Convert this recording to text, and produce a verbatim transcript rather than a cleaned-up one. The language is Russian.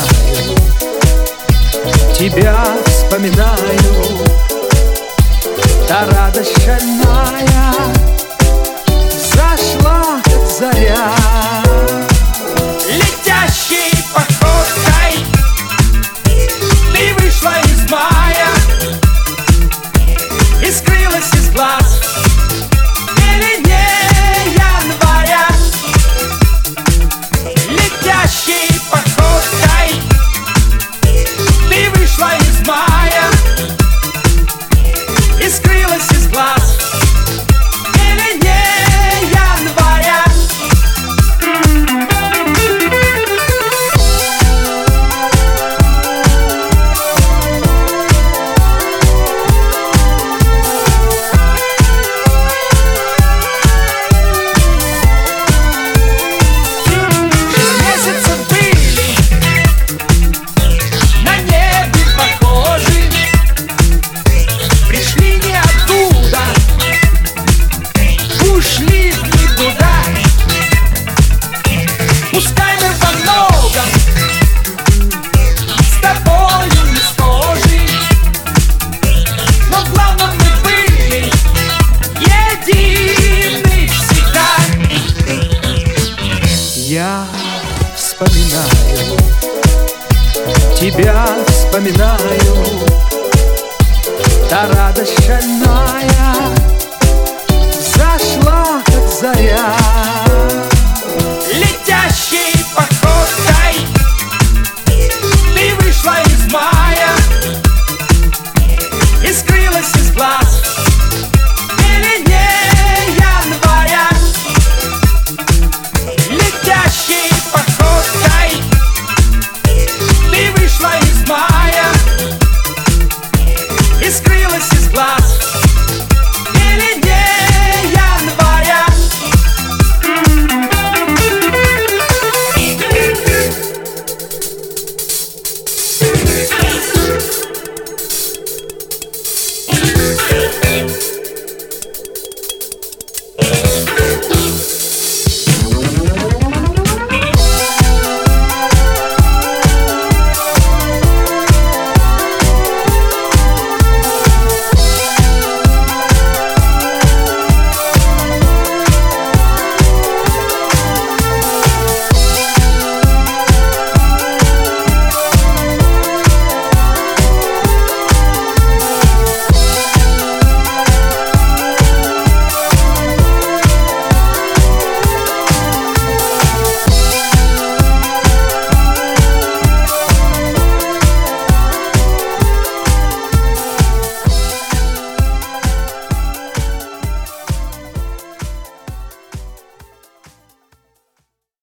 вспоминаю, тебя вспоминаю. Та радость шальная зашла, как заря. Летящей походкой ты вышла из мая и скрылась из глаз в пелене января. Летящей походкой ты вышла из мая и скрылась из глаз в пелене января. Пускай мы во многом с тобою не схожи, но в главном мы были едины всегда. Я вспоминаю, тебя вспоминаю. Та радость шальная зашла, как заря.